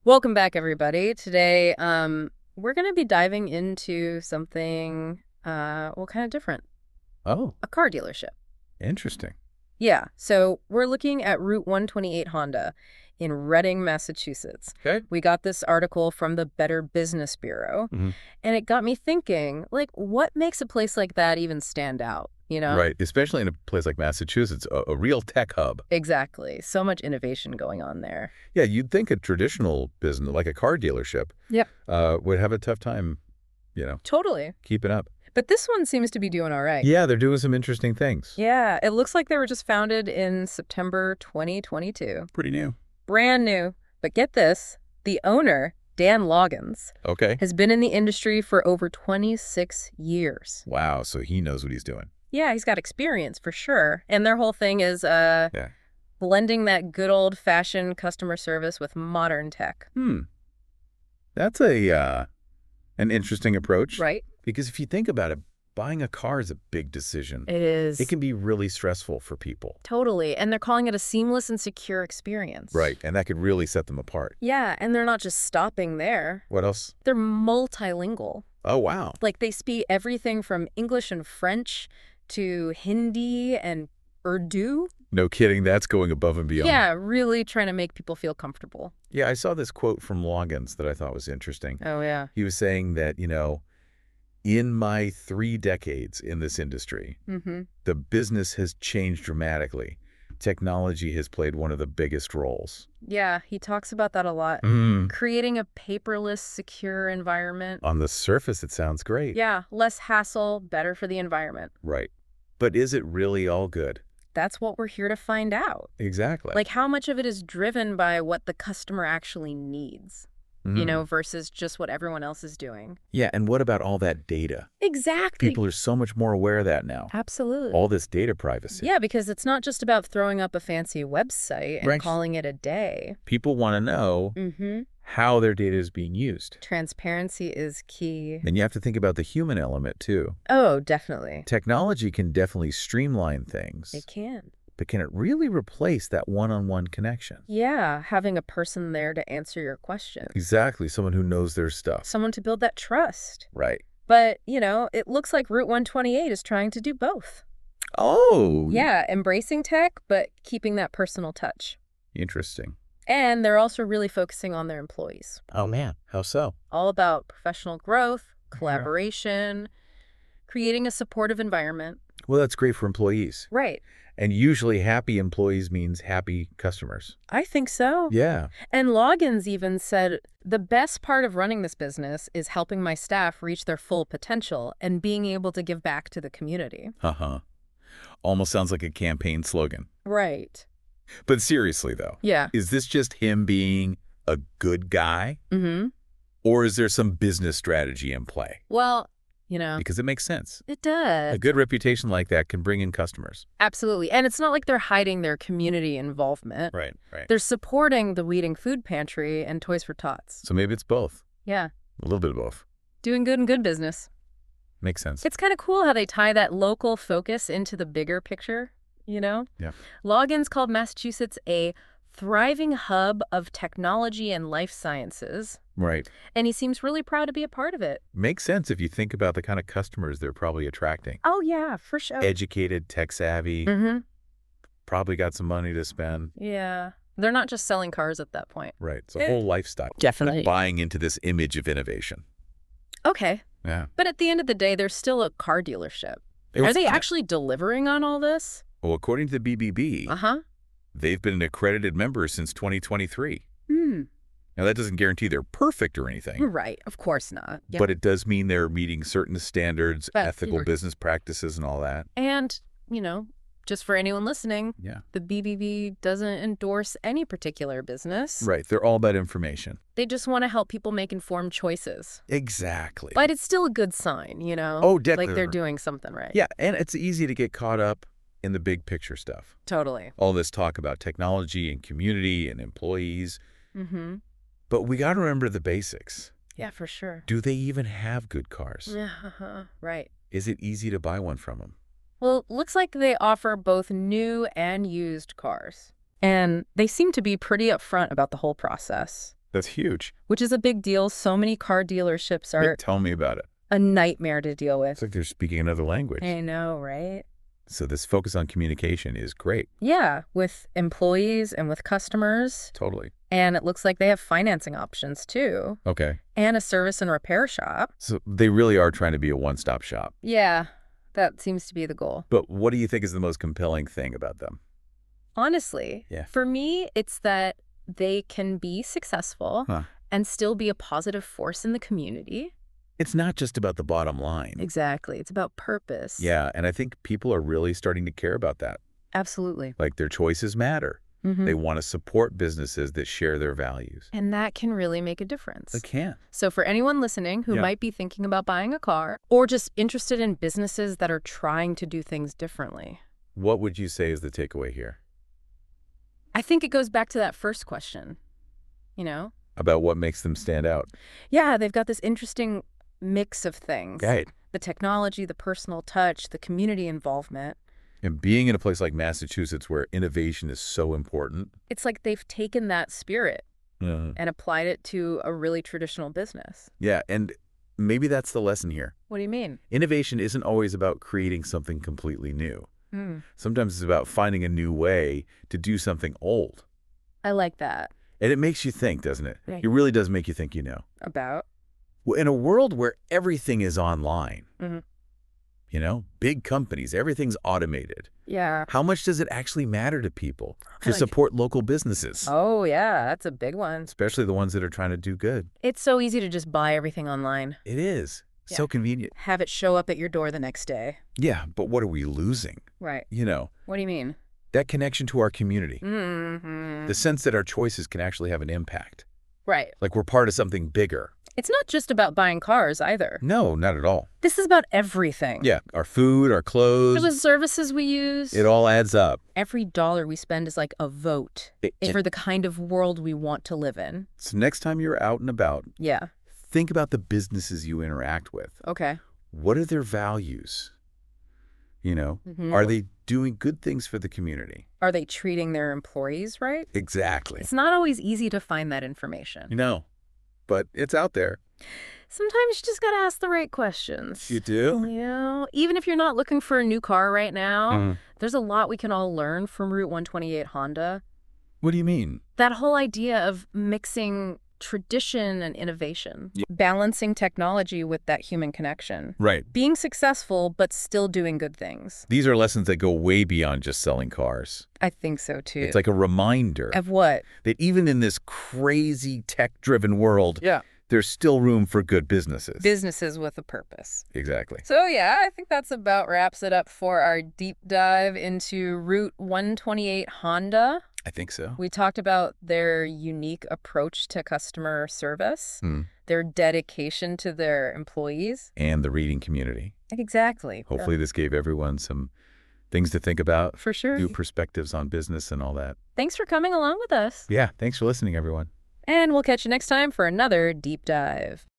Welcome back, everybody. Today, we're going to be diving into something, kind of different. Oh, A car dealership. interesting. Yeah, so we're looking at Route 128 Honda in Reading, Massachusetts. Okay. We got this article from the Better Business Bureau, Hmm. and it got me thinking, like, what makes a place like that even stand out, you know? Right. Especially in a place like Massachusetts, a real tech hub. Exactly. So much innovation going on there. Yeah, you'd think a traditional business, like a car dealership, Yep. would have a tough time, Totally. keeping up. But this one seems to be doing all right. Yeah, they're doing some interesting things. Yeah, it looks like they were just founded in September 2022. Pretty new. Brand new. But get this, the owner, Dan Loggins, Okay. has been in the industry for over 26 years. Wow, so he knows what he's doing. Yeah, he's got experience for sure. And their whole thing is Yeah. blending that good old-fashioned customer service with modern tech. That's an interesting approach. Right? Because if you think about it, buying a car is a big decision. It is. It can be really stressful for people. Totally. And they're calling it a seamless and secure experience. Right, and that could really set them apart. Yeah, and they're not just stopping there. What else? They're multilingual. Oh, wow. Like, they speak everything from English and French to Hindi and Urdu. No kidding, that's going above and beyond. Yeah, really trying to make people feel comfortable. Yeah, I saw this quote from Loggins that I thought was interesting. Oh, yeah. He was saying that, in my 3 decades in this industry, Mm-hmm. the business has changed dramatically. Technology has played one of the biggest roles. Yeah, he talks about that a lot. On Creating a paperless, secure environment. the surface, it sounds great. Yeah, less hassle, better for the environment. Right. But is it really all good? That's what we're here to find out. Exactly. Like, how much of it is driven by what the customer actually needs, versus just what everyone else is doing. Yeah, and what about all that data? Exactly. People are so much more aware of that now. Absolutely. All this data privacy. Yeah, because it's not just about throwing up a fancy website and Right. calling it a day. People want to know Mm-hmm. how their data is being used. Transparency is key. And you have to think about the human element, too. Oh, definitely. Technology can definitely streamline things, It can. but can it really replace that one-on-one connection? Yeah, having a person there to answer your question. Exactly, someone who knows their stuff. Someone to build that trust. Right. But, it looks like Route 128 is trying to do both. Oh, Yeah, embracing tech, but keeping that personal touch. interesting. And they're also really focusing on their employees. Oh, man. How so? All about professional growth, collaboration, creating a supportive environment. Well, that's great for employees. Right. And usually happy employees means happy customers. I think so. Yeah. And Loggins even said, the best part of running this business is helping my staff reach their full potential and being able to give back to the community. Uh-huh. Almost sounds like a campaign slogan. Right. But seriously, though, Yeah. is this just him being a good guy? Mm-hmm. Or is there some business strategy in play? Well, Because it makes sense. it does. A good reputation like that can bring in customers. Absolutely. And it's not like they're hiding their community involvement. Right, right. They're supporting the Weeding Food Pantry and Toys for Tots. So maybe it's both. Yeah. A little bit of both. Doing good and good business. Makes sense. It's kind of cool how they tie that local focus into the bigger picture, Yeah. Loggins called Massachusetts a thriving hub of technology and life sciences, Right. and he seems really proud to be a part of it. Makes sense if you think about the kind of customers they're probably attracting. Oh, yeah, for sure. Educated, tech-savvy, Mm-hmm. probably got some money to spend. Yeah. They're not just selling cars at that point. Right. It's a whole lifestyle. Definitely. Buying into this image of innovation. Okay. Yeah. But at the end of the day, they're still a car dealership. Are they actually delivering on all this? Well, according to the BBB, Uh-huh. they've been an accredited member since 2023. Hmm. Now, that doesn't guarantee they're perfect or anything, Right. Of course not. Yeah. but it does mean they're meeting certain standards, But, ethical business practices, and all that. And, just for anyone listening, Yeah. the BBB doesn't endorse any particular business. Right. They're all about information. They just want to help people make informed choices. Exactly. But it's still a good sign, Oh, definitely. Like they're doing something right. Yeah, and it's easy to get caught up in the big picture stuff. Totally. All this talk about technology and community and employees. Mm-hmm. But we got to remember the basics. Yeah, for sure. Do they even have good cars? Yeah, uh-huh. Right. Is it easy to buy one from them? Well, looks like they offer both new and used cars. And they seem to be pretty upfront about the whole process. That's huge. which is a big deal. So many car dealerships are Tell me about it. a nightmare to deal It's with. like they're speaking another language. I know, right? So this focus on communication is great. Yeah, with employees and with customers. Totally. And it looks like they have financing options too, Okay. and a service and repair shop. So they really are trying to be a one-stop shop. Yeah, that seems to be the goal. But what do you think is the most compelling thing about them? Honestly, Yeah. for me, it's that they can be successful Huh. and still be a positive force in the community. It's not just about the bottom line. Exactly. It's about purpose. Yeah, and I think people are really starting to care about that. Absolutely. Like their choices matter. Mhm. They want to support businesses that share their values. And that can really make a difference. They can. So for anyone listening who Yeah. might be thinking about buying a car or just interested in businesses that are trying to do things differently, What would you say is the takeaway here? I think it goes back to that first question, you know? About what makes them stand out? Yeah, they've got this interesting mix of things. Right. The technology, the personal touch, the community involvement. And being in a place like Massachusetts where innovation is so important. It's like they've taken that spirit Uh, and applied it to a really traditional business. yeah, and maybe that's the lesson here. What do you mean? Innovation isn't always about creating something completely new. Hmm. Sometimes it's about finding a new way to do something old. I like that. And it makes you think, doesn't it? Right. It really does make you think, About? Well, in a world where everything is online, Mhm. big companies, everything's automated. Yeah. How much does it actually matter to people to like- support local businesses, Oh, yeah, that's a big one. especially the ones that are trying to do good? It's so easy to just buy everything online. It is. Yeah. So convenient. Have it show up at your door the next day. Yeah, but what are we losing? Right. What do you mean? That connection to our community, Mm-hmm. the sense that our choices can actually have an impact, Right. like we're part of something bigger. It's not just about buying cars either. No, not at all. This is about everything. Yeah, our food, our clothes, For the services we use. it all adds up. Every dollar we spend is like a vote for the kind of world we want to live in. So next time you're out and about, Yeah. think about the businesses you interact with. Okay. What are their values? Mhm. Are they doing good things for the community? Are they treating their employees right? Exactly. It's not always easy to find that information. But it's out there. Sometimes you just got to ask the right questions. You do? Even if you're not looking for a new car right now, Mhm. there's a lot we can all learn from Route 128 Honda. What do you mean? That whole idea of mixing tradition and innovation, balancing technology with that human connection, Right. being successful but still doing good things. These are lessons that go way beyond just selling cars. I think so too. It's like a reminder Of what? that even in this crazy tech-driven world, there's still room for good businesses. Businesses with a purpose. Exactly. So yeah, I think that's about wraps it up for our deep dive into Route 128 Honda. I think so. We talked about their unique approach to customer service, Hmm. their dedication to their employees. And the reading community. Exactly. Hopefully this gave everyone some things to think about, For sure. new perspectives on business and all that. Thanks for coming along with us. Yeah, thanks for listening, everyone. And we'll catch you next time for another deep dive.